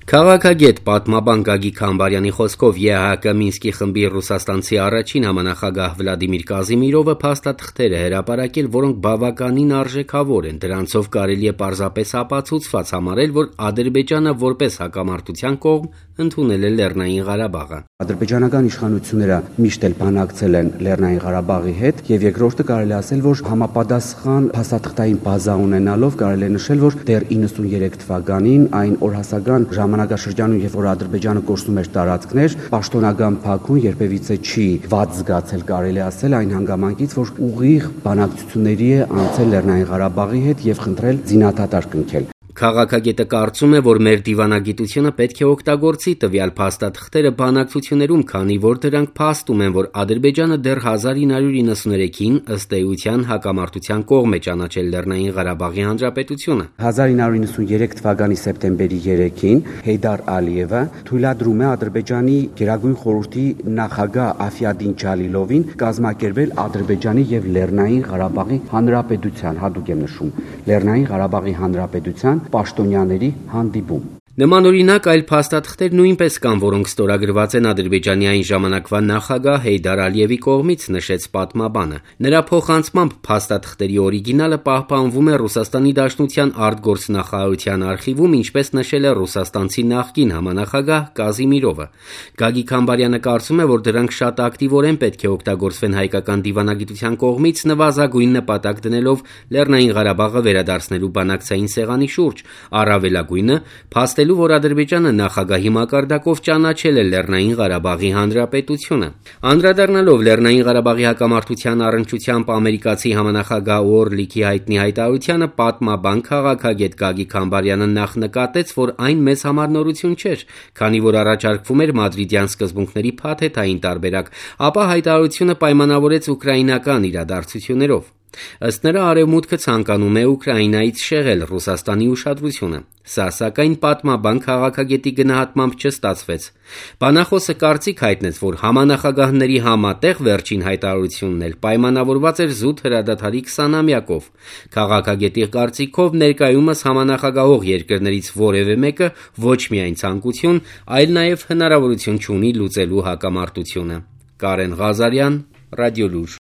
Քաղաքագետ պատմաբան Գագիկ Համբարյանի խոսքով ԵԱՀԿ Մինսկի խմբի ռուսաստանցի առաջին համանախագահ Վլադիմիր Կազիմիրովը փաստաթղթեր է հրապարակել, որոնք բավականին արժեքավոր են։ Դրանցով կարելի է պարզապես ապացուցված համարել, որ Ադրբեջանը որպես հակամարտության կողմ ընդունել է Լեռնային Ղարաբաղը։ Ադրբեջանական իշխանությունները միշտ էլ բանակցել են Լեռնային Ղարաբաղի հետ, եւ երկրորդը կարելի ասել, որ համապատասխան փաստաթղթային բազա ունենալով կարելի է նշել, որ դեռ 93 թվականին այն օրհասական ժամանակաշրջանում, երբ որ Ադրբեջանը կորցնում էր տարածքներ, պաշտոնական Բաքուն երբևիցե չի վատ զգացել, կարելի ասել, այն հանգամանքից, որ ուղիղ բանակցությունների է անցել Լեռնային Ղարաբաղի հետ եւ խնդրել զինադադար կնքել։ Քաղաքագետը կարծում է, որ մեր դիվանագիտությունը պետք է օգտագործի տվյալ փաստաթղթերը բանակցություններում, քանի որ դրանք փաստում են, որ Ադրբեջանը դեռ 1993-ին ըստ էության հակամարտության կողմ է ճանաչել Լեռնային Ղարաբաղի Հանրապետությունը։ 1993 թվականի սեպտեմբերի 3-ին Հեյդար Ալիևը թույլատրում է Ադրբեջանի Գերագույն խորհրդի նախագահ Աֆիադին Ջալիլովին կազմակերպել Ադրբեջանի եւ Լեռնային Ղարաբաղի Հանրապետության, հատուկ եմ նշում, Լեռնային Ղարաբաղի Հանրապետության պաշտոնյաների հանդիպում։ Նմանօրինակ այլ փաստաթղթեր նույնպես կան, որոնք ստորագրված են Ադրբեջանի այն ժամանակվա նախագահ Հեյդար Ալիևի կողմից, նշեց պատմաբանը։ Նրա փոխանցմամբ փաստաթղթերի օրիգինալը պահպանվում է Ռուսաստանի Դաշնության արտգործնախարարության արխիվում, ինչպես նշել է ռուսաստանցի նախկին համանախագահ Կազիմիրովը։ Գագիկ Համբարյանը կարծում է, որ դրանք շատ ակտիվորեն պետք է օգտագործվեն հայկական դիվանագիտության կողմից, նվազագույն նպատակ դնելով Լեռնային Ղարաբաղը վերադարձնելու բանակցային սեղանի շուրջ, առավելագույնը փաստելու, որ Ադրբեջանը նախագահի մակարդակով ճանաչել է Լեռնային Ղարաբաղի Հանրապետությունը։ Անդրադառնալով Լեռնային Ղարաբաղի հակամարտության առնչությամբ ամերիկացի համանախագահ Օրլիքի հայտնի հայտարարությանը, պատմաբան քաղաքագետ Գագիկ Համբարյանը նախ նկատեց, որ այն մեծ համար նորություն չէր, քանի որ առաջարկվում էր մադրիդյան սկզբունքների փաթեթային տարբերակ, ապա հայտարարությունը պայմանավորեց ուկրաինական իրադարձություններով։ Ըստ նրա, Արևմուտքը ցանկանում է Ուկրաինայից շեղել Ռուսաստանի ուշադրությունը։ Սա սակայն պատմաբան քաղաքագետի գնահատմամբ չստացվեց։ Բանախոսը կարծիք հայտնեց, որ համանախագահների համատեղ վերջին հայտարարությունն էլ պայմանավորված էր զուտ հրադադարի 20-ամյակով։ Քաղաքագետի կարծիքով ներկայումս համանախագահող երկրներից որևէ մեկը ոչ միայն ցանկություն, այլ նաև հնարավորություն չունի լուծելու հակամարտությունը։ Կարեն Ղազարյան, Ռադիոլուր։